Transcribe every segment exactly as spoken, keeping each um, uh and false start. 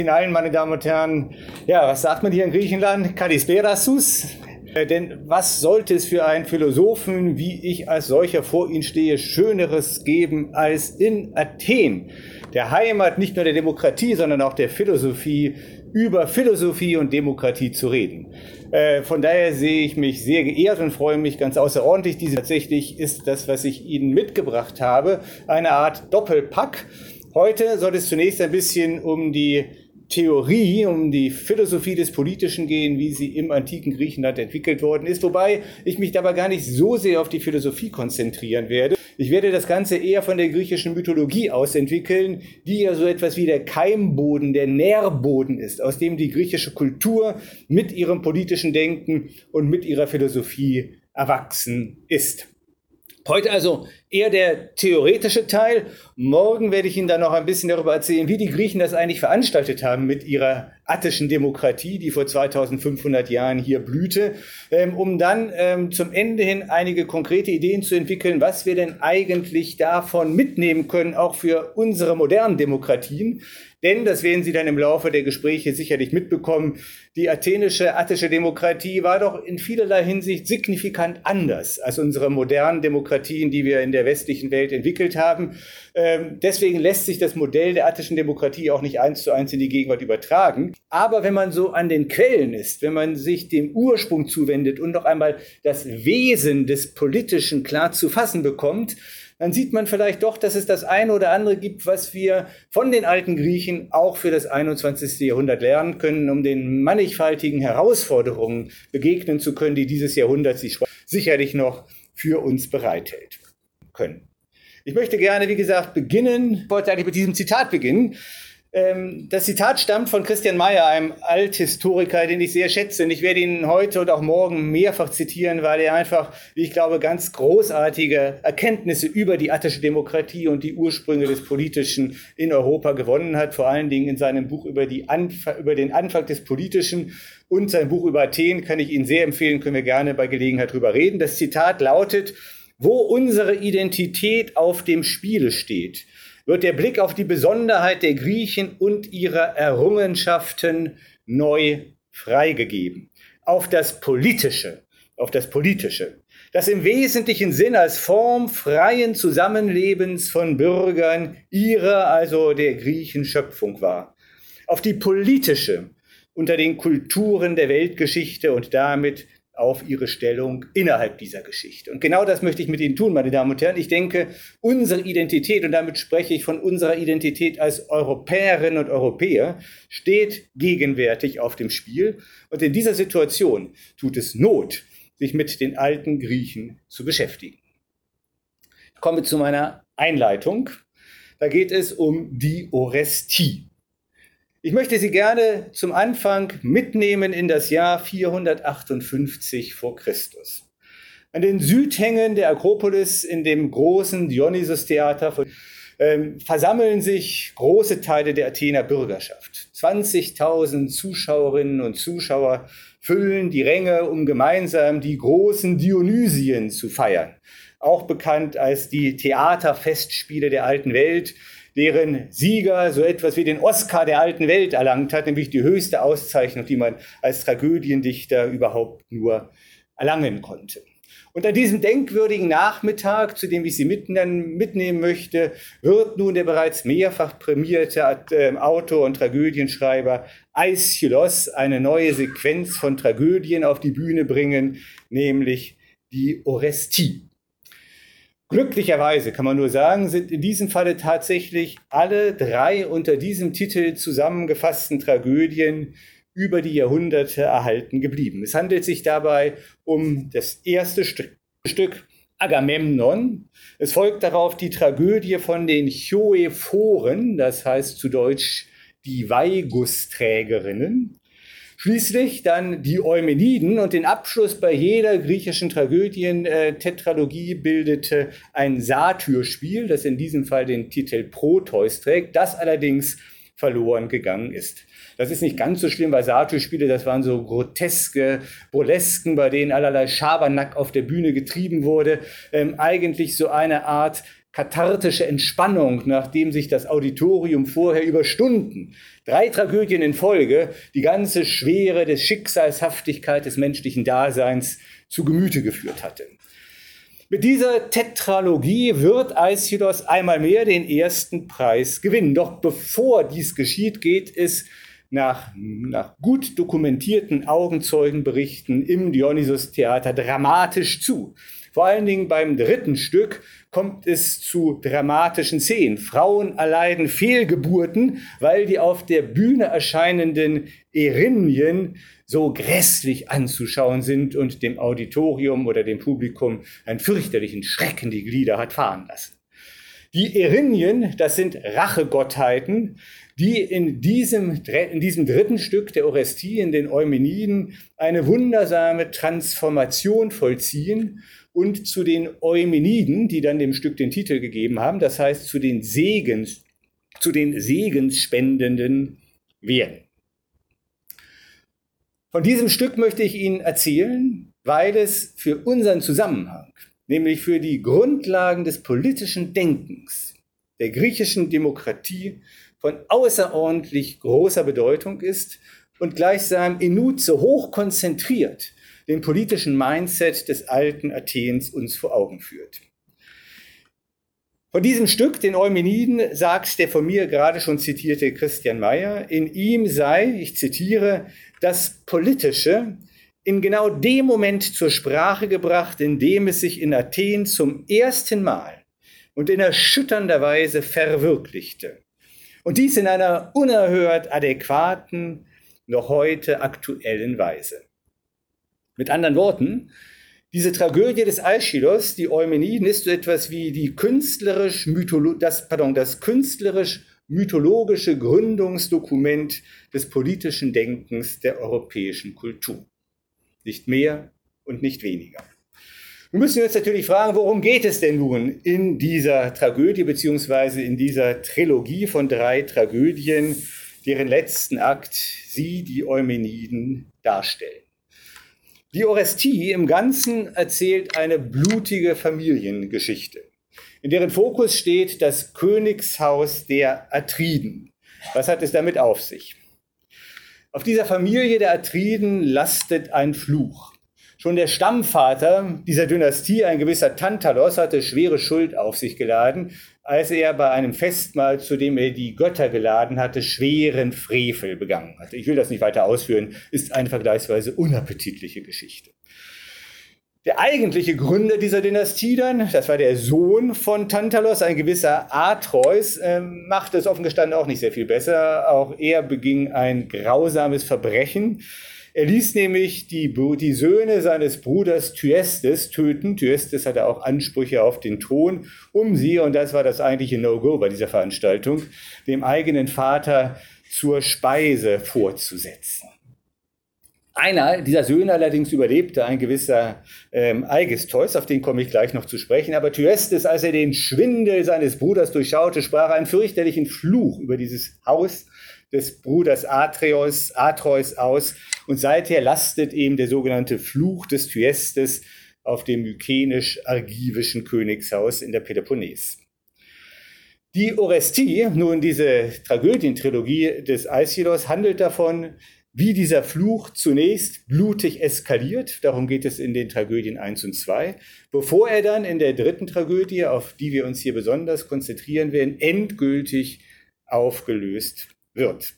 Ihnen allen, meine Damen und Herren, ja, was sagt man hier in Griechenland? Kalisperasus. Äh, denn was sollte es für einen Philosophen, wie ich als solcher vor Ihnen stehe, Schöneres geben, als in Athen, der Heimat nicht nur der Demokratie, sondern auch der Philosophie, über Philosophie und Demokratie zu reden. Äh, von daher sehe ich mich sehr geehrt und freue mich ganz außerordentlich. Diese tatsächlich ist das, was ich Ihnen mitgebracht habe, eine Art Doppelpack. Heute soll es zunächst ein bisschen um die Theorie, um die Philosophie des Politischen gehen, wie sie im antiken Griechenland entwickelt worden ist, wobei ich mich dabei gar nicht so sehr auf die Philosophie konzentrieren werde. Ich werde das Ganze eher von der griechischen Mythologie aus entwickeln, die ja so etwas wie der Keimboden, der Nährboden ist, aus dem die griechische Kultur mit ihrem politischen Denken und mit ihrer Philosophie erwachsen ist. Heute also eher der theoretische Teil. Morgen werde ich Ihnen dann noch ein bisschen darüber erzählen, wie die Griechen das eigentlich veranstaltet haben mit ihrer attischen Demokratie, die vor zweitausendfünfhundert Jahren hier blühte, um dann zum Ende hin einige konkrete Ideen zu entwickeln, was wir denn eigentlich davon mitnehmen können, auch für unsere modernen Demokratien. Denn, das werden Sie dann im Laufe der Gespräche sicherlich mitbekommen, die athenische, attische Demokratie war doch in vielerlei Hinsicht signifikant anders als unsere modernen Demokratien, die wir in der westlichen Welt entwickelt haben. Ähm, deswegen lässt sich das Modell der attischen Demokratie auch nicht eins zu eins in die Gegenwart übertragen. Aber wenn man so an den Quellen ist, wenn man sich dem Ursprung zuwendet und noch einmal das Wesen des Politischen klar zu fassen bekommt, dann sieht man vielleicht doch, dass es das eine oder andere gibt, was wir von den alten Griechen auch für das einundzwanzigste Jahrhundert lernen können, um den mannigfaltigen Herausforderungen begegnen zu können, die dieses Jahrhundert sich sicherlich noch für uns bereithält können. Ich möchte gerne, wie gesagt, beginnen, ich wollte eigentlich mit diesem Zitat beginnen. Das Zitat stammt von Christian Mayer, einem Althistoriker, den ich sehr schätze. Und ich werde ihn heute und auch morgen mehrfach zitieren, weil er einfach, wie ich glaube, ganz großartige Erkenntnisse über die attische Demokratie und die Ursprünge des Politischen in Europa gewonnen hat. Vor allen Dingen in seinem Buch über, die Anf- über den Anfang des Politischen und sein Buch über Athen kann ich Ihnen sehr empfehlen, können wir gerne bei Gelegenheit drüber reden. Das Zitat lautet: Wo unsere Identität auf dem Spiele steht, wird der Blick auf die Besonderheit der Griechen und ihrer Errungenschaften neu freigegeben. Auf das Politische, auf das Politische, das im wesentlichen Sinn als Form freien Zusammenlebens von Bürgern ihrer, also der Griechen, Schöpfung war. Auf die politische unter den Kulturen der Weltgeschichte und damit auf ihre Stellung innerhalb dieser Geschichte. Und genau das möchte ich mit Ihnen tun, meine Damen und Herren. Ich denke, unsere Identität, und damit spreche ich von unserer Identität als Europäerinnen und Europäer, steht gegenwärtig auf dem Spiel. Und in dieser Situation tut es Not, sich mit den alten Griechen zu beschäftigen. Ich komme zu meiner Einleitung. Da geht es um die Orestie. Ich möchte Sie gerne zum Anfang mitnehmen in das Jahr vierhundertachtundfünfzig vor Christus. An den Südhängen der Akropolis in dem großen Dionysos-Theater äh, versammeln sich große Teile der Athener Bürgerschaft. zwanzigtausend Zuschauerinnen und Zuschauer füllen die Ränge, um gemeinsam die großen Dionysien zu feiern. Auch bekannt als die Theaterfestspiele der alten Welt, deren Sieger so etwas wie den Oscar der alten Welt erlangt hat, nämlich die höchste Auszeichnung, die man als Tragödiendichter überhaupt nur erlangen konnte. Und an diesem denkwürdigen Nachmittag, zu dem ich Sie mitnehmen möchte, wird nun der bereits mehrfach prämierte Autor und Tragödienschreiber Aeschylos eine neue Sequenz von Tragödien auf die Bühne bringen, nämlich die Orestie. Glücklicherweise, kann man nur sagen, sind in diesem Falle tatsächlich alle drei unter diesem Titel zusammengefassten Tragödien über die Jahrhunderte erhalten geblieben. Es handelt sich dabei um das erste Stück, Stück Agamemnon. Es folgt darauf die Tragödie von den Choephoren, das heißt zu Deutsch die Weihgussträgerinnen. Schließlich dann die Eumeniden, und den Abschluss bei jeder griechischen Tragödien-Tetralogie bildete ein Satyrspiel, das in diesem Fall den Titel Proteus trägt, das allerdings verloren gegangen ist. Das ist nicht ganz so schlimm, weil Satyrspiele, das waren so groteske Burlesken, bei denen allerlei Schabernack auf der Bühne getrieben wurde. Ähm, eigentlich so eine Art kathartische Entspannung, nachdem sich das Auditorium vorher über Stunden, drei Tragödien in Folge, die ganze Schwere des Schicksalshaftigkeit des menschlichen Daseins zu Gemüte geführt hatte. Mit dieser Tetralogie wird Aeschylus einmal mehr den ersten Preis gewinnen. Doch bevor dies geschieht, geht es nach, nach gut dokumentierten Augenzeugenberichten im Dionysos-Theater dramatisch zu. Vor allen Dingen beim dritten Stück kommt es zu dramatischen Szenen. Frauen erleiden Fehlgeburten, weil die auf der Bühne erscheinenden Erinnyen so grässlich anzuschauen sind und dem Auditorium oder dem Publikum einen fürchterlichen Schreck in die Glieder hat fahren lassen. Die Erinnyen, das sind Rachegottheiten, die in diesem, in diesem dritten Stück der Orestie, in den Eumeniden, eine wundersame Transformation vollziehen und zu den Eumeniden, die dann dem Stück den Titel gegeben haben, das heißt zu den Segens, zu den Segensspendenden werden. Von diesem Stück möchte ich Ihnen erzählen, weil es für unseren Zusammenhang, nämlich für die Grundlagen des politischen Denkens der griechischen Demokratie, von außerordentlich großer Bedeutung ist und gleichsam in Nutze hoch konzentriert den politischen Mindset des alten Athens uns vor Augen führt. Von diesem Stück, den Eumeniden, sagt der von mir gerade schon zitierte Christian Mayer, in ihm sei, ich zitiere, das Politische in genau dem Moment zur Sprache gebracht, in dem es sich in Athen zum ersten Mal und in erschütternder Weise verwirklichte. Und dies in einer unerhört adäquaten, noch heute aktuellen Weise. Mit anderen Worten, diese Tragödie des Aeschylus, die Eumeniden, ist so etwas wie die künstlerisch das, pardon, das künstlerisch-mythologische Gründungsdokument des politischen Denkens der europäischen Kultur. Nicht mehr und nicht weniger. Nun müssen wir uns natürlich fragen, worum geht es denn nun in dieser Tragödie beziehungsweise in dieser Trilogie von drei Tragödien, deren letzten Akt sie, die Eumeniden, darstellen. Die Orestie im Ganzen erzählt eine blutige Familiengeschichte, in deren Fokus steht das Königshaus der Atriden. Was hat es damit auf sich? Auf dieser Familie der Atriden lastet ein Fluch. Schon der Stammvater dieser Dynastie, ein gewisser Tantalos, hatte schwere Schuld auf sich geladen, als er bei einem Festmahl, zu dem er die Götter geladen hatte, schweren Frevel begangen hatte. Ich will das nicht weiter ausführen, ist eine vergleichsweise unappetitliche Geschichte. Der eigentliche Gründer dieser Dynastie dann, das war der Sohn von Tantalos, ein gewisser Atreus, äh, machte es offen gestanden auch nicht sehr viel besser. Auch er beging ein grausames Verbrechen. Er ließ nämlich die, die Söhne seines Bruders Thyestes töten. Thyestes hatte auch Ansprüche auf den Thron, um sie, und das war das eigentliche No-Go bei dieser Veranstaltung, dem eigenen Vater zur Speise vorzusetzen. Einer dieser Söhne allerdings überlebte, ein gewisser ähm, Aigisthos, auf den komme ich gleich noch zu sprechen. Aber Thyestes, als er den Schwindel seines Bruders durchschaute, sprach einen fürchterlichen Fluch über dieses Haus des Bruders Atreus, Atreus aus. Und seither lastet eben der sogenannte Fluch des Thyestes auf dem mykenisch-argivischen Königshaus in der Peloponnes. Die Orestie, nun diese Tragödientrilogie des Aeschylus, handelt davon, wie dieser Fluch zunächst blutig eskaliert, darum geht es in den Tragödien eins und zwei, bevor er dann in der dritten Tragödie, auf die wir uns hier besonders konzentrieren werden, endgültig aufgelöst wird.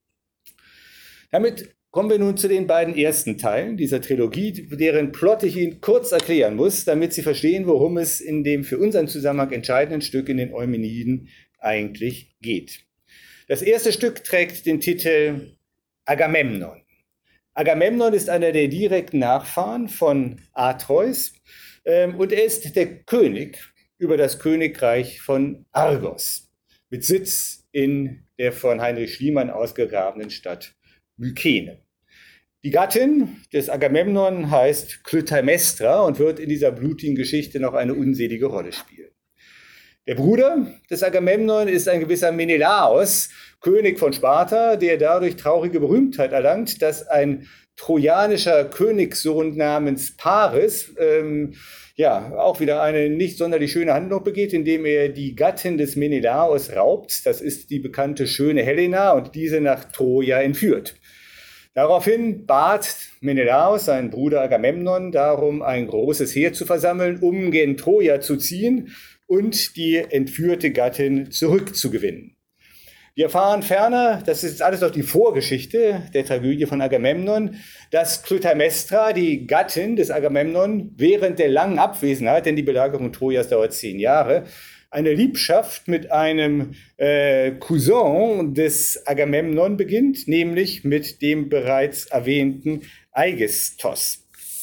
Damit kommen wir nun zu den beiden ersten Teilen dieser Trilogie, deren Plot ich Ihnen kurz erklären muss, damit Sie verstehen, worum es in dem für unseren Zusammenhang entscheidenden Stück in den Eumeniden eigentlich geht. Das erste Stück trägt den Titel Agamemnon. Agamemnon ist einer der direkten Nachfahren von Atreus ähm, und er ist der König über das Königreich von Argos mit Sitz in der von Heinrich Schliemann ausgegrabenen Stadt Mykene. Die Gattin des Agamemnon heißt Clytemnestra und wird in dieser blutigen Geschichte noch eine unselige Rolle spielen. Der Bruder des Agamemnon ist ein gewisser Menelaos, König von Sparta, der dadurch traurige Berühmtheit erlangt, dass ein trojanischer Königssohn namens Paris ähm, ja auch wieder eine nicht sonderlich schöne Handlung begeht, indem er die Gattin des Menelaos raubt. Das ist die bekannte schöne Helena und diese nach Troja entführt. Daraufhin bat Menelaos seinen Bruder Agamemnon darum, ein großes Heer zu versammeln, um gen Troja zu ziehen und die entführte Gattin zurückzugewinnen. Wir erfahren ferner, das ist alles noch die Vorgeschichte der Tragödie von Agamemnon, dass Clytemnestra, die Gattin des Agamemnon, während der langen Abwesenheit, denn die Belagerung Trojas dauert zehn Jahre, eine Liebschaft mit einem äh, Cousin des Agamemnon beginnt, nämlich mit dem bereits erwähnten Aigisthos.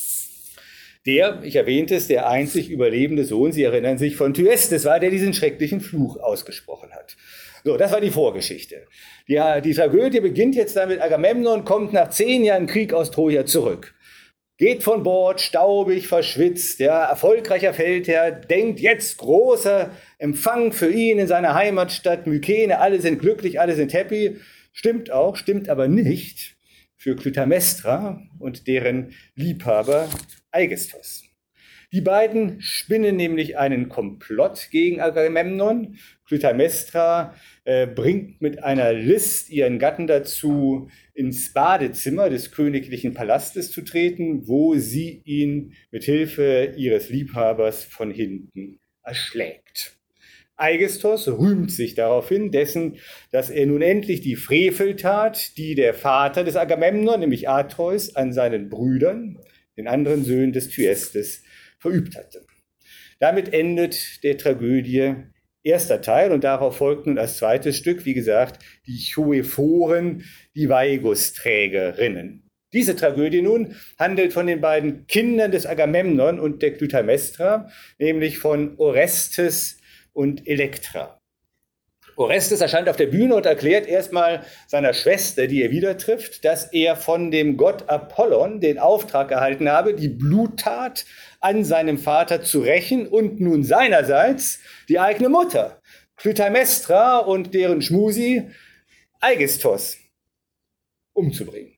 Der, ich erwähnte es, der einzig überlebende Sohn, Sie erinnern sich, von Thyestes war, der diesen schrecklichen Fluch ausgesprochen hat. So, das war die Vorgeschichte. Die, die Tragödie beginnt jetzt damit, Agamemnon kommt nach zehn Jahren Krieg aus Troja zurück. Geht von Bord, staubig, verschwitzt, ja, erfolgreicher Feldherr, denkt jetzt großer Empfang für ihn in seiner Heimatstadt Mykene, alle sind glücklich, alle sind happy. Stimmt auch, stimmt aber nicht für Clytemnestra und deren Liebhaber Aigisthos. Die beiden spinnen nämlich einen Komplott gegen Agamemnon. Clytemnestra äh, bringt mit einer List ihren Gatten dazu, ins Badezimmer des königlichen Palastes zu treten, wo sie ihn mit Hilfe ihres Liebhabers von hinten erschlägt. Aigisthos rühmt sich daraufhin dessen, dass er nun endlich die Freveltat, die der Vater des Agamemnon, nämlich Atreus, an seinen Brüdern, den anderen Söhnen des Thyestes, verübt hatte. Damit endet der Tragödie erster Teil und darauf folgt nun als zweites Stück, wie gesagt, die Choephoren, die Vaigusträgerinnen. Diese Tragödie nun handelt von den beiden Kindern des Agamemnon und der Clytemnestra, nämlich von Orestes und Elektra. Orestes erscheint auf der Bühne und erklärt erstmal seiner Schwester, die er wieder trifft, dass er von dem Gott Apollon den Auftrag erhalten habe, die Bluttat an seinem Vater zu rächen und nun seinerseits die eigene Mutter, Clytemnestra und deren Schmusi Aigisthos, umzubringen.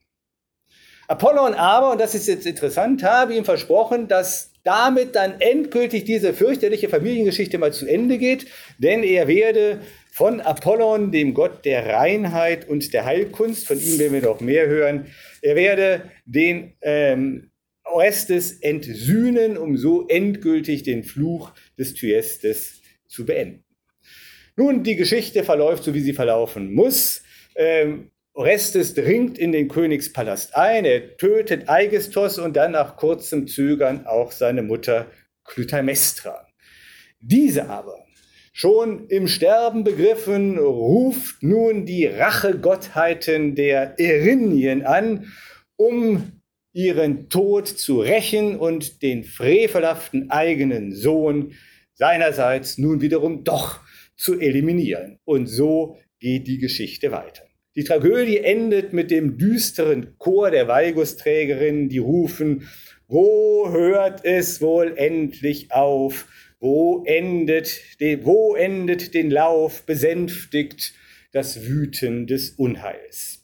Apollon aber, und das ist jetzt interessant, habe ihm versprochen, dass damit dann endgültig diese fürchterliche Familiengeschichte mal zu Ende geht, denn er werde von Apollon, dem Gott der Reinheit und der Heilkunst, von ihm werden wir noch mehr hören, er werde den ähm, Orestes entsühnen, um so endgültig den Fluch des Thyestes zu beenden. Nun, die Geschichte verläuft so, wie sie verlaufen muss. Ähm, Orestes dringt in den Königspalast ein, er tötet Aigisthos und dann nach kurzem Zögern auch seine Mutter Clytemnestra. Diese aber, schon im Sterben begriffen, ruft nun die Rachegottheiten der Erinnyen an, um ihren Tod zu rächen und den frevelhaften eigenen Sohn seinerseits nun wiederum doch zu eliminieren. Und so geht die Geschichte weiter. Die Tragödie endet mit dem düsteren Chor der Vaigusträgerinnen, die rufen: Wo hört es wohl endlich auf? Wo endet, wo endet den Lauf besänftigt das Wüten des Unheils?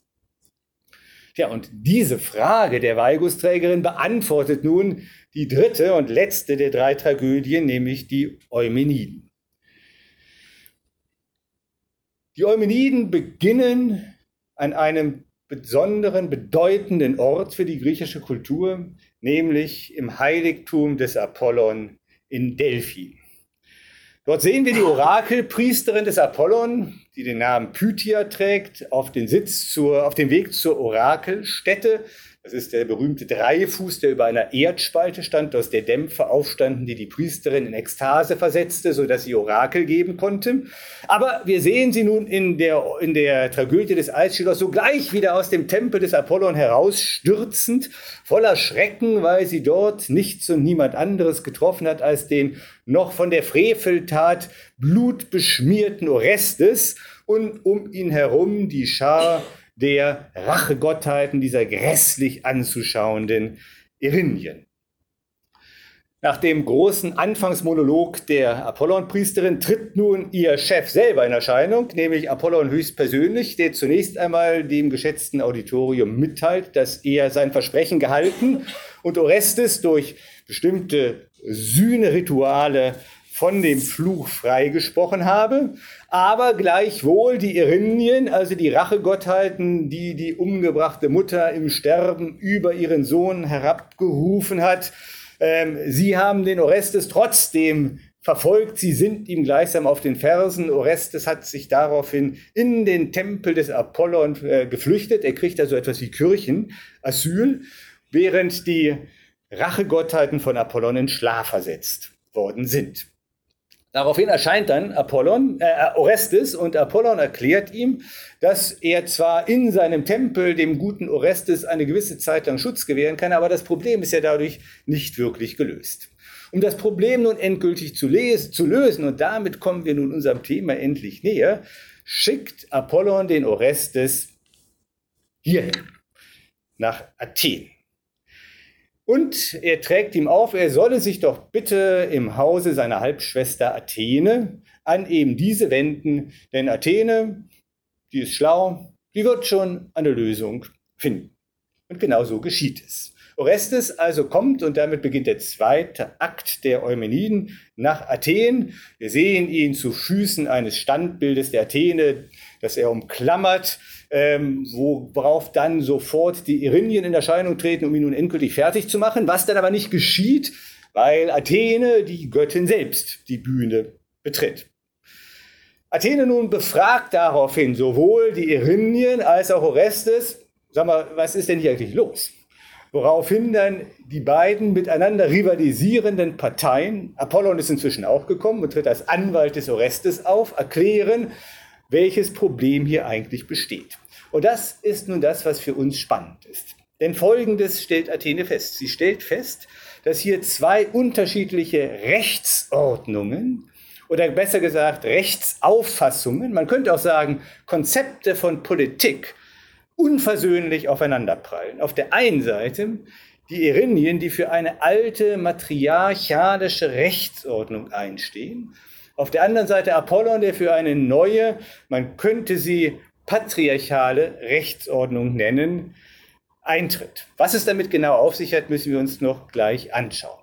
Ja, und diese Frage der Vaigusträgerin beantwortet nun die dritte und letzte der drei Tragödien, nämlich die Eumeniden. Die Eumeniden beginnen an einem besonderen, bedeutenden Ort für die griechische Kultur, nämlich im Heiligtum des Apollon in Delphi. Dort sehen wir die Orakelpriesterin des Apollon, die den Namen Pythia trägt, auf den Sitz zur, auf dem Weg zur Orakelstätte. Das ist der berühmte Dreifuß, der über einer Erdspalte stand, aus der Dämpfe aufstanden, die die Priesterin in Ekstase versetzte, sodass sie Orakel geben konnte. Aber wir sehen sie nun in der, in der Tragödie des Aeschylus sogleich wieder aus dem Tempel des Apollon herausstürzend, voller Schrecken, weil sie dort nichts und niemand anderes getroffen hat als den noch von der Freveltat blutbeschmierten Orestes und um ihn herum die Schar der Rachegottheiten dieser grässlich anzuschauenden Erinnyen. Nach dem großen Anfangsmonolog der Apollon-Priesterin tritt nun ihr Chef selber in Erscheinung, nämlich Apollon höchstpersönlich, der zunächst einmal dem geschätzten Auditorium mitteilt, dass er sein Versprechen gehalten und Orestes durch bestimmte Sühnerituale von dem Fluch freigesprochen habe, aber gleichwohl die Erinnyen, also die Rachegottheiten, die die umgebrachte Mutter im Sterben über ihren Sohn herabgerufen hat, ähm, sie haben den Orestes trotzdem verfolgt, sie sind ihm gleichsam auf den Fersen. Orestes hat sich daraufhin in den Tempel des Apollon äh, geflüchtet, er kriegt also etwas wie Kirchenasyl, während die Rachegottheiten von Apollon in Schlaf versetzt worden sind. Daraufhin erscheint dann Apollon, äh, Orestes und Apollon erklärt ihm, dass er zwar in seinem Tempel dem guten Orestes eine gewisse Zeit lang Schutz gewähren kann, aber das Problem ist ja dadurch nicht wirklich gelöst. Um das Problem nun endgültig zu, lesen, zu lösen, und damit kommen wir nun unserem Thema endlich näher, schickt Apollon den Orestes hierhin, nach Athen. Und er trägt ihm auf, er solle sich doch bitte im Hause seiner Halbschwester Athene an eben diese wenden, denn Athene, die ist schlau, die wird schon eine Lösung finden. Und genau so geschieht es. Orestes also kommt, und damit beginnt der zweite Akt der Eumeniden, nach Athen. Wir sehen ihn zu Füßen eines Standbildes der Athene, das er umklammert, ähm, worauf dann sofort die Erinnyen in Erscheinung treten, um ihn nun endgültig fertig zu machen, was dann aber nicht geschieht, weil Athene, die Göttin selbst, die Bühne betritt. Athene nun befragt daraufhin sowohl die Erinnyen als auch Orestes, sag mal, was ist denn hier eigentlich los? Woraufhin dann die beiden miteinander rivalisierenden Parteien, Apollon ist inzwischen auch gekommen und tritt als Anwalt des Orestes auf, erklären, welches Problem hier eigentlich besteht. Und das ist nun das, was für uns spannend ist. Denn Folgendes stellt Athene fest. Sie stellt fest, dass hier zwei unterschiedliche Rechtsordnungen oder besser gesagt Rechtsauffassungen, man könnte auch sagen Konzepte von Politik, unversöhnlich aufeinanderprallen. Auf der einen Seite die Erinnyen, die für eine alte matriarchalische Rechtsordnung einstehen. Auf der anderen Seite Apollon, der für eine neue, man könnte sie patriarchale Rechtsordnung nennen, eintritt. Was es damit genau auf sich hat, müssen wir uns noch gleich anschauen.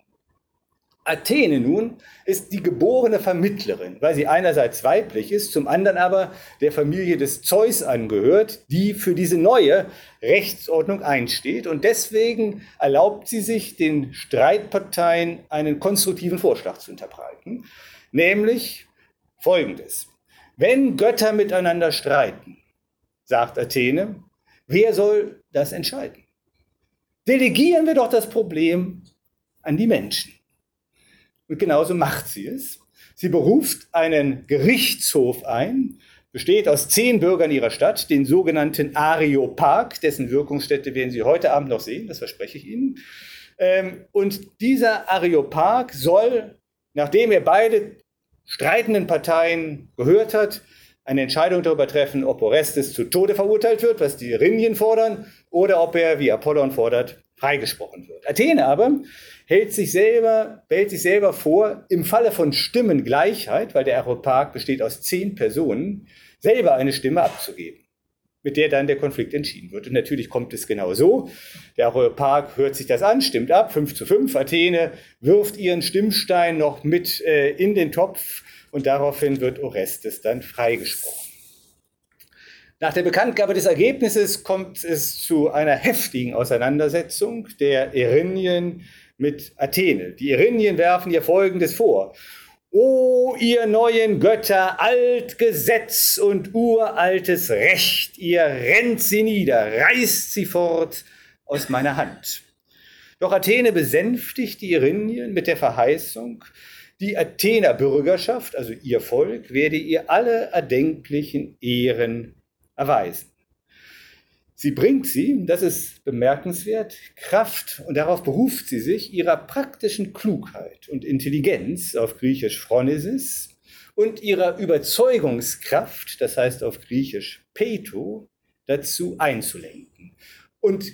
Athene nun ist die geborene Vermittlerin, weil sie einerseits weiblich ist, zum anderen aber der Familie des Zeus angehört, die für diese neue Rechtsordnung einsteht. Und deswegen erlaubt sie sich, den Streitparteien einen konstruktiven Vorschlag zu unterbreiten, nämlich Folgendes. Wenn Götter miteinander streiten, sagt Athene, wer soll das entscheiden? Delegieren wir doch das Problem an die Menschen. Und genauso macht sie es. Sie beruft einen Gerichtshof ein, besteht aus zehn Bürgern ihrer Stadt, den sogenannten Areopag, dessen Wirkungsstätte werden Sie heute Abend noch sehen, das verspreche ich Ihnen. Und dieser Areopag soll, nachdem er beide streitenden Parteien gehört hat, eine Entscheidung darüber treffen, ob Orestes zu Tode verurteilt wird, was die Erinnyen fordern, oder ob er, wie Apollon fordert, freigesprochen wird. Athene aber hält sich selber, behält sich selber vor, im Falle von Stimmengleichheit, weil der Areopag besteht aus zehn Personen, selber eine Stimme abzugeben, mit der dann der Konflikt entschieden wird. Und natürlich kommt es genau so. Der Areopag hört sich das an, stimmt ab, fünf zu fünf. Athene wirft ihren Stimmstein noch mit äh, in den Topf und daraufhin wird Orestes dann freigesprochen. Nach der Bekanntgabe des Ergebnisses kommt es zu einer heftigen Auseinandersetzung der Erinnyen mit Athene. Die Erinnyen werfen ihr Folgendes vor. O ihr neuen Götter, Altgesetz und uraltes Recht, ihr rennt sie nieder, reißt sie fort aus meiner Hand. Doch Athene besänftigt die Erinnyen mit der Verheißung, die Athener Bürgerschaft, also ihr Volk, werde ihr alle erdenklichen Ehren erweisen. Sie bringt sie, das ist bemerkenswert, Kraft, und darauf beruft sie sich, ihrer praktischen Klugheit und Intelligenz, auf Griechisch Phronesis, und ihrer Überzeugungskraft, das heißt auf Griechisch Peto, dazu einzulenken. Und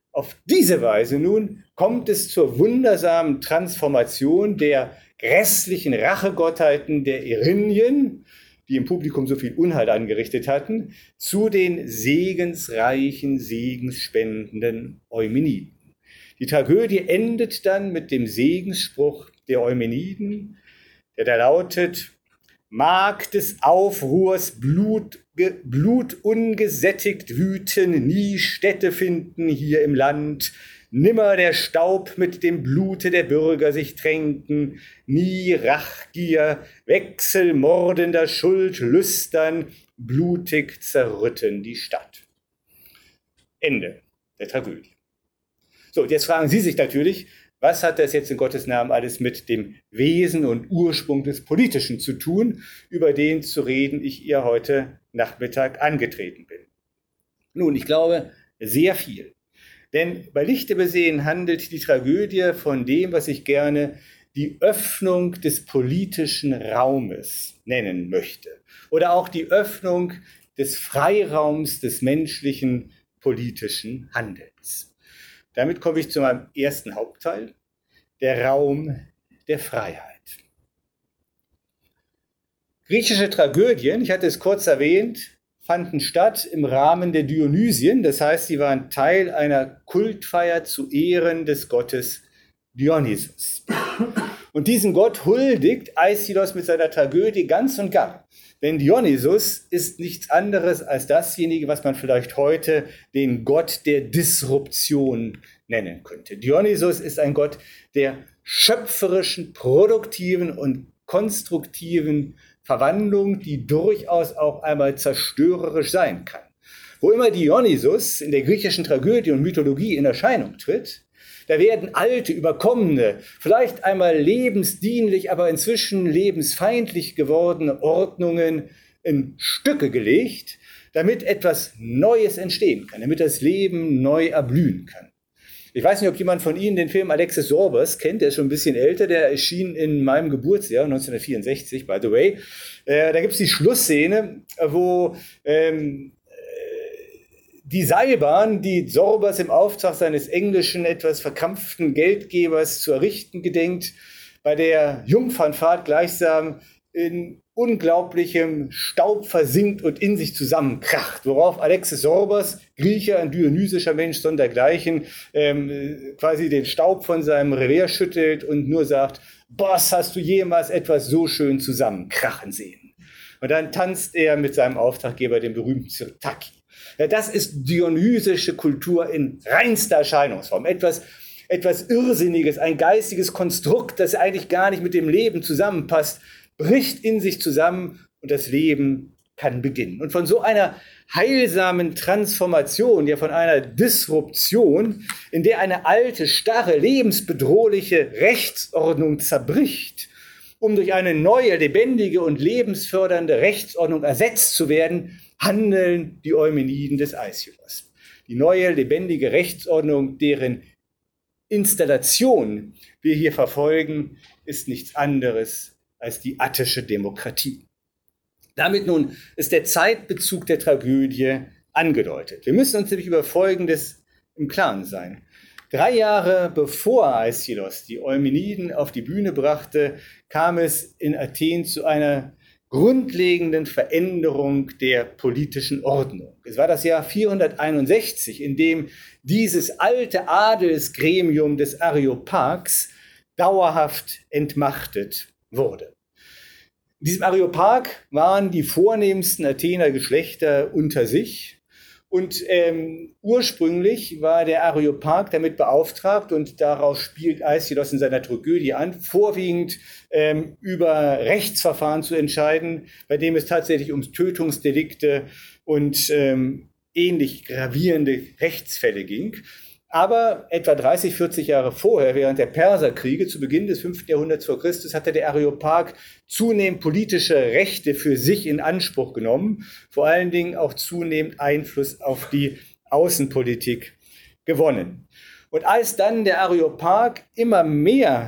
Auf diese Weise nun kommt es zur wundersamen Transformation der grässlichen Rachegottheiten der Erinnyen, die im Publikum so viel Unheil angerichtet hatten, zu den segensreichen, segensspendenden Eumeniden. Die Tragödie endet dann mit dem Segensspruch der Eumeniden, der da lautet: Mag des Aufruhrs Blut, Blut ungesättigt wüten, nie Stätte finden hier im Land, nimmer der Staub mit dem Blute der Bürger sich tränken, nie Rachgier, wechselmordender Schuld lüstern, blutig zerrütten die Stadt. Ende der Tragödie. So, und jetzt fragen Sie sich natürlich, was hat das jetzt in Gottes Namen alles mit dem Wesen und Ursprung des Politischen zu tun, über den zu reden ich ihr heute Nachmittag angetreten bin? Nun, ich glaube, sehr viel. Denn bei Lichte besehen handelt die Tragödie von dem, was ich gerne die Öffnung des politischen Raumes nennen möchte. Oder auch die Öffnung des Freiraums des menschlichen politischen Handelns. Damit komme ich zu meinem ersten Hauptteil, der Raum der Freiheit. Griechische Tragödien, ich hatte es kurz erwähnt, fanden statt im Rahmen der Dionysien, das heißt, sie waren Teil einer Kultfeier zu Ehren des Gottes Dionysos. Und diesen Gott huldigt Aeschylus mit seiner Tragödie ganz und gar. Denn Dionysos ist nichts anderes als dasjenige, was man vielleicht heute den Gott der Disruption nennen könnte. Dionysos ist ein Gott der schöpferischen, produktiven und konstruktiven Verwandlung, die durchaus auch einmal zerstörerisch sein kann. Wo immer Dionysos in der griechischen Tragödie und Mythologie in Erscheinung tritt, da werden alte, überkommene, vielleicht einmal lebensdienlich, aber inzwischen lebensfeindlich gewordene Ordnungen in Stücke gelegt, damit etwas Neues entstehen kann, damit das Leben neu erblühen kann. Ich weiß nicht, ob jemand von Ihnen den Film Alexis Sorbas kennt, der ist schon ein bisschen älter, der erschien in meinem Geburtsjahr, neunzehnhundertvierundsechzig, by the way. Äh, da gibt es die Schlussszene, wo ähm, die Seilbahn, die Sorbas im Auftrag seines englischen, etwas verkrampften Geldgebers zu errichten gedenkt, bei der Jungfernfahrt gleichsam in unglaublichem Staub versinkt und in sich zusammenkracht, worauf Alexis Sorbas, Grieche, ein dionysischer Mensch sondergleichen, ähm, quasi den Staub von seinem Revier schüttelt und nur sagt: Boss, hast du jemals etwas so schön zusammenkrachen sehen? Und dann tanzt er mit seinem Auftraggeber, dem berühmten Sirtaki. Ja, das ist dionysische Kultur in reinster Erscheinungsform. Etwas, etwas Irrsinniges, ein geistiges Konstrukt, das eigentlich gar nicht mit dem Leben zusammenpasst, bricht in sich zusammen und das Leben kann beginnen. Und von so einer heilsamen Transformation, ja von einer Disruption, in der eine alte, starre, lebensbedrohliche Rechtsordnung zerbricht, um durch eine neue, lebendige und lebensfördernde Rechtsordnung ersetzt zu werden, handeln die Eumeniden des Aeschylus. Die neue, lebendige Rechtsordnung, deren Installation wir hier verfolgen, ist nichts anderes als die attische Demokratie. Damit nun ist der Zeitbezug der Tragödie angedeutet. Wir müssen uns nämlich über Folgendes im Klaren sein. Drei Jahre bevor Aeschylus die Eumeniden auf die Bühne brachte, kam es in Athen zu einer grundlegenden Veränderung der politischen Ordnung. Es war das Jahr vierhunderteinundsechzig, in dem dieses alte Adelsgremium des Areopags dauerhaft entmachtet wurde. In diesem Areopag waren die vornehmsten Athener Geschlechter unter sich. Und ähm, ursprünglich war der Areopag damit beauftragt, und daraus spielt Aeschylus in seiner Tragödie an, vorwiegend ähm, über Rechtsverfahren zu entscheiden, bei dem es tatsächlich um Tötungsdelikte und ähm, ähnlich gravierende Rechtsfälle ging. Aber etwa dreißig, vierzig Jahre vorher, während der Perserkriege, zu Beginn des fünften Jahrhunderts vor Christus, hatte der Areopag zunehmend politische Rechte für sich in Anspruch genommen, vor allen Dingen auch zunehmend Einfluss auf die Außenpolitik gewonnen. Und als dann der Areopag immer mehr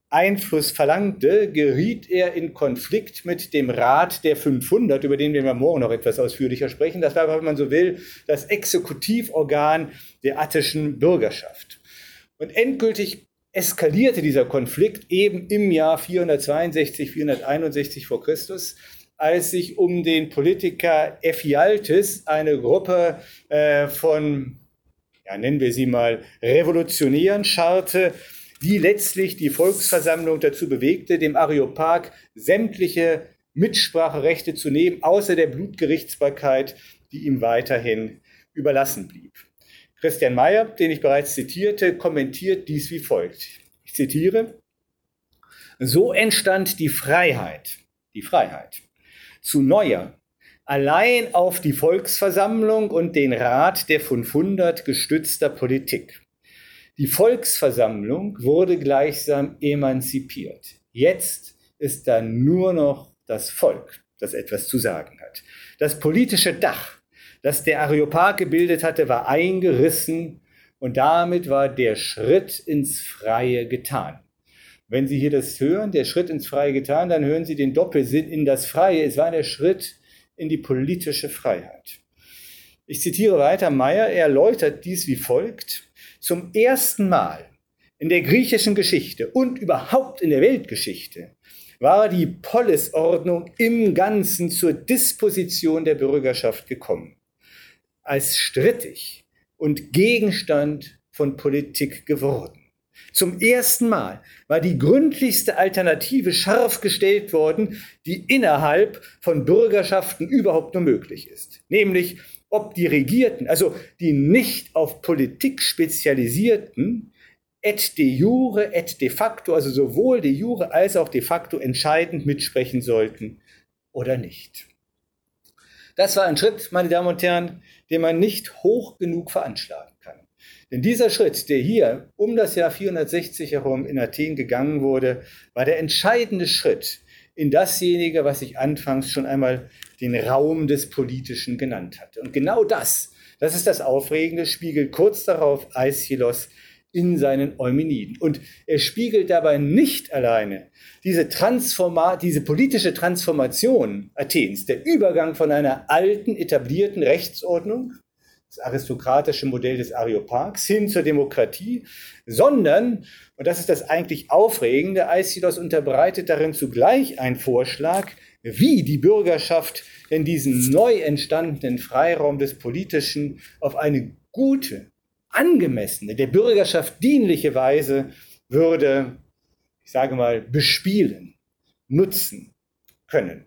Einfluss verlangte, geriet er in Konflikt mit dem Rat der fünfhundert, über den wir morgen noch etwas ausführlicher sprechen. Das war, wenn man so will, das Exekutivorgan der attischen Bürgerschaft. Und endgültig eskalierte dieser Konflikt eben im Jahr vierhundertzweiundsechzig, vierhunderteinundsechzig vor Christus, als sich um den Politiker Ephialtes eine Gruppe äh, von, ja, nennen wir sie mal, Revolutionären scharte, die letztlich die Volksversammlung dazu bewegte, dem Areopag sämtliche Mitspracherechte zu nehmen, außer der Blutgerichtsbarkeit, die ihm weiterhin überlassen blieb. Christian Mayer, den ich bereits zitierte, kommentiert dies wie folgt. Ich zitiere: So entstand die Freiheit, die Freiheit zu neuer, allein auf die Volksversammlung und den Rat der fünfhundert gestützter Politik. Die Volksversammlung wurde gleichsam emanzipiert. Jetzt ist da nur noch das Volk, das etwas zu sagen hat. Das politische Dach, das der Areopag gebildet hatte, war eingerissen und damit war der Schritt ins Freie getan. Wenn Sie hier das hören, der Schritt ins Freie getan, dann hören Sie den Doppelsinn in das Freie. Es war der Schritt in die politische Freiheit. Ich zitiere weiter Mayer, er erläutert dies wie folgt: Zum ersten Mal in der griechischen Geschichte und überhaupt in der Weltgeschichte war die Polisordnung im Ganzen zur Disposition der Bürgerschaft gekommen, als strittig und Gegenstand von Politik geworden. Zum ersten Mal war die gründlichste Alternative scharf gestellt worden, die innerhalb von Bürgerschaften überhaupt nur möglich ist. Nämlich, ob die Regierten, also die nicht auf Politik spezialisierten, et de jure, et de facto, also sowohl de jure als auch de facto entscheidend mitsprechen sollten oder nicht. Das war ein Schritt, meine Damen und Herren, den man nicht hoch genug veranschlagen kann. Denn dieser Schritt, der hier um das Jahr vierhundertsechzig herum in Athen gegangen wurde, war der entscheidende Schritt in dasjenige, was ich anfangs schon einmal den Raum des Politischen genannt hatte. Und genau das, das ist das Aufregende, spiegelt kurz darauf Aeschylos in seinen Eumeniden. Und er spiegelt dabei nicht alleine diese, Transforma diese politische Transformation Athens, der Übergang von einer alten, etablierten Rechtsordnung, das aristokratische Modell des Areopags, hin zur Demokratie, sondern, und das ist das eigentlich Aufregende, Aeschylos unterbreitet darin zugleich einen Vorschlag, wie die Bürgerschaft denn diesen neu entstandenen Freiraum des Politischen auf eine gute, angemessene, der Bürgerschaft dienliche Weise würde, ich sage mal, bespielen, nutzen können.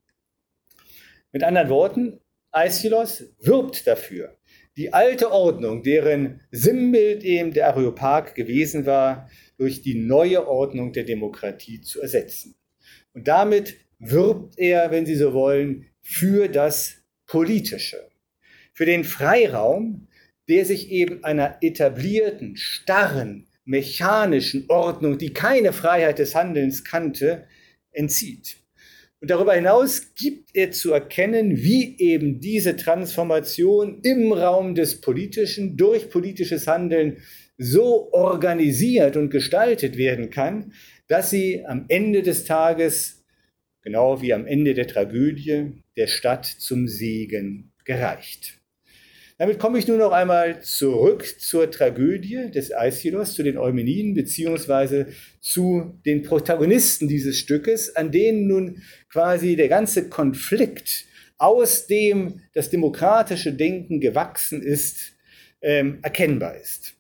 Mit anderen Worten, Aeschylos wirbt dafür, die alte Ordnung, deren Sinnbild eben der Areopag gewesen war, durch die neue Ordnung der Demokratie zu ersetzen. Und damit wirbt er, wenn Sie so wollen, für das Politische, für den Freiraum, der sich eben einer etablierten, starren, mechanischen Ordnung, die keine Freiheit des Handelns kannte, entzieht. Und darüber hinaus gibt er zu erkennen, wie eben diese Transformation im Raum des Politischen durch politisches Handeln so organisiert und gestaltet werden kann, dass sie am Ende des Tages, genau wie am Ende der Tragödie, der Stadt zum Segen gereicht. Damit komme ich nun noch einmal zurück zur Tragödie des Aeschylos, zu den Eumeniden, beziehungsweise zu den Protagonisten dieses Stückes, an denen nun quasi der ganze Konflikt, aus dem das demokratische Denken gewachsen ist, ähm, erkennbar ist.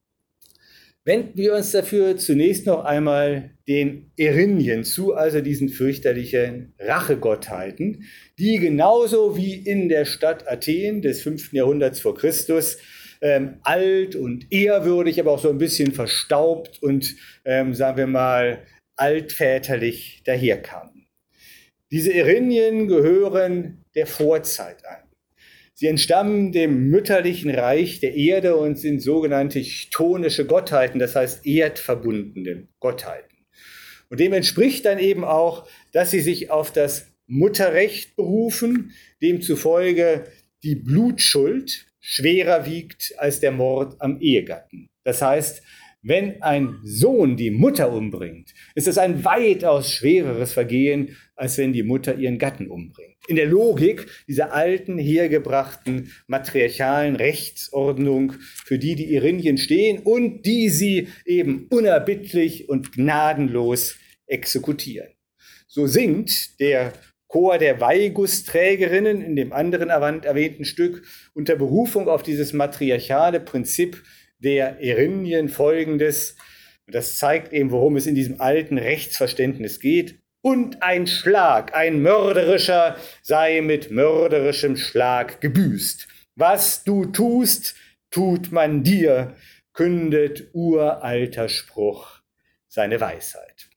Wenden wir uns dafür zunächst noch einmal den Erinnyen zu, also diesen fürchterlichen Rachegottheiten, die genauso wie in der Stadt Athen des fünften Jahrhunderts vor Christus ähm, alt und ehrwürdig, aber auch so ein bisschen verstaubt und, ähm, sagen wir mal, altväterlich daherkamen. Diese Erinnyen gehören der Vorzeit an. Sie entstammen dem mütterlichen Reich der Erde und sind sogenannte chtonische Gottheiten, das heißt erdverbundene Gottheiten. Und dem entspricht dann eben auch, dass sie sich auf das Mutterrecht berufen, demzufolge die Blutschuld schwerer wiegt als der Mord am Ehegatten. Das heißt, Wenn ein Sohn die Mutter umbringt, ist es ein weitaus schwereres Vergehen, als wenn die Mutter ihren Gatten umbringt. In der Logik dieser alten, hergebrachten, matriarchalen Rechtsordnung, für die die Irinien stehen und die sie eben unerbittlich und gnadenlos exekutieren. So singt der Chor der Weihgussträgerinnen in dem anderen erwähnten Stück unter Berufung auf dieses matriarchale Prinzip der Irinien Folgendes. Das zeigt eben, worum es in diesem alten Rechtsverständnis geht. Und ein Schlag, ein mörderischer, sei mit mörderischem Schlag gebüßt. Was du tust, tut man dir, kündet uralter Spruch seine Weisheit.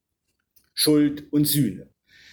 Schuld und Sühne.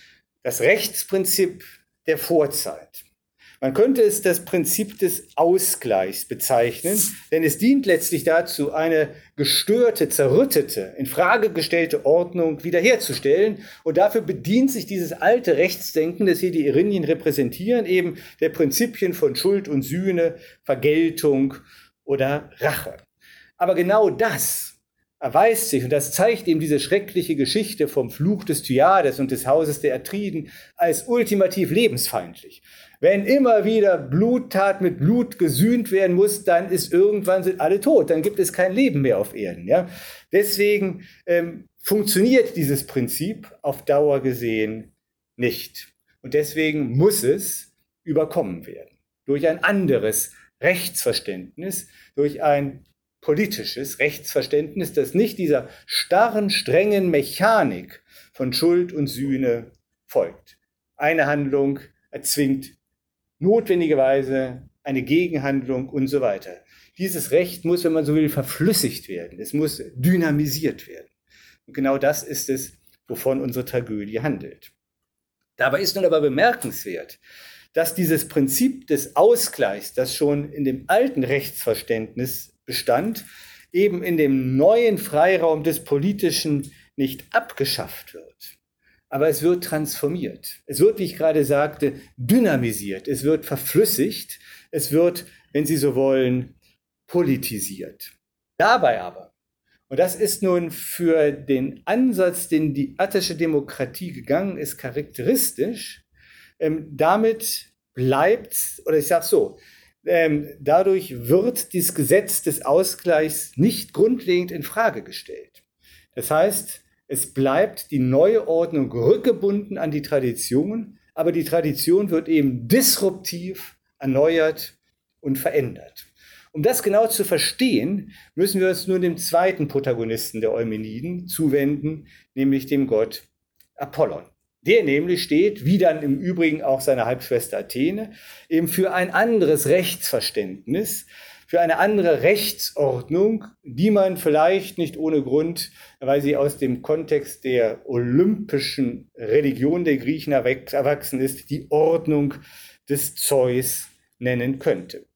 Das Rechtsprinzip der Vorzeit. Man könnte es das Prinzip des Ausgleichs bezeichnen, denn es dient letztlich dazu, eine gestörte, zerrüttete, in Frage gestellte Ordnung wiederherzustellen. Und dafür bedient sich dieses alte Rechtsdenken, das hier die Irinien repräsentieren, eben der Prinzipien von Schuld und Sühne, Vergeltung oder Rache. Aber genau das erweist sich, und das zeigt eben diese schreckliche Geschichte vom Fluch des Thyades und des Hauses der Atriden, als ultimativ lebensfeindlich. Wenn immer wieder Bluttat mit Blut gesühnt werden muss, dann ist irgendwann sind alle tot, dann gibt es kein Leben mehr auf Erden. Ja? Deswegen ähm, funktioniert dieses Prinzip auf Dauer gesehen nicht. Und deswegen muss es überkommen werden. Durch ein anderes Rechtsverständnis, durch ein politisches Rechtsverständnis, das nicht dieser starren, strengen Mechanik von Schuld und Sühne folgt. Eine Handlung erzwingt notwendigerweise eine Gegenhandlung und so weiter. Dieses Recht muss, wenn man so will, verflüssigt werden. Es muss dynamisiert werden. Und genau das ist es, wovon unsere Tragödie handelt. Dabei ist nun aber bemerkenswert, dass dieses Prinzip des Ausgleichs, das schon in dem alten Rechtsverständnis bestand, eben in dem neuen Freiraum des Politischen nicht abgeschafft wird. Aber es wird transformiert. Es wird, wie ich gerade sagte, dynamisiert. Es wird verflüssigt. Es wird, wenn Sie so wollen, politisiert. Dabei aber, und das ist nun für den Ansatz, den die attische Demokratie gegangen ist, charakteristisch, ähm, damit bleibt, oder ich sage so, ähm, dadurch wird dieses Gesetz des Ausgleichs nicht grundlegend in Frage gestellt. Das heißt, es bleibt die neue Ordnung rückgebunden an die Tradition, aber die Tradition wird eben disruptiv erneuert und verändert. Um das genau zu verstehen, müssen wir uns nun dem zweiten Protagonisten der Eumeniden zuwenden, nämlich dem Gott Apollon. Der nämlich steht, wie dann im Übrigen auch seine Halbschwester Athene, eben für ein anderes Rechtsverständnis, für eine andere Rechtsordnung, die man vielleicht nicht ohne Grund, weil sie aus dem Kontext der olympischen Religion der Griechen erwachsen ist, die Ordnung des Zeus nennen könnte.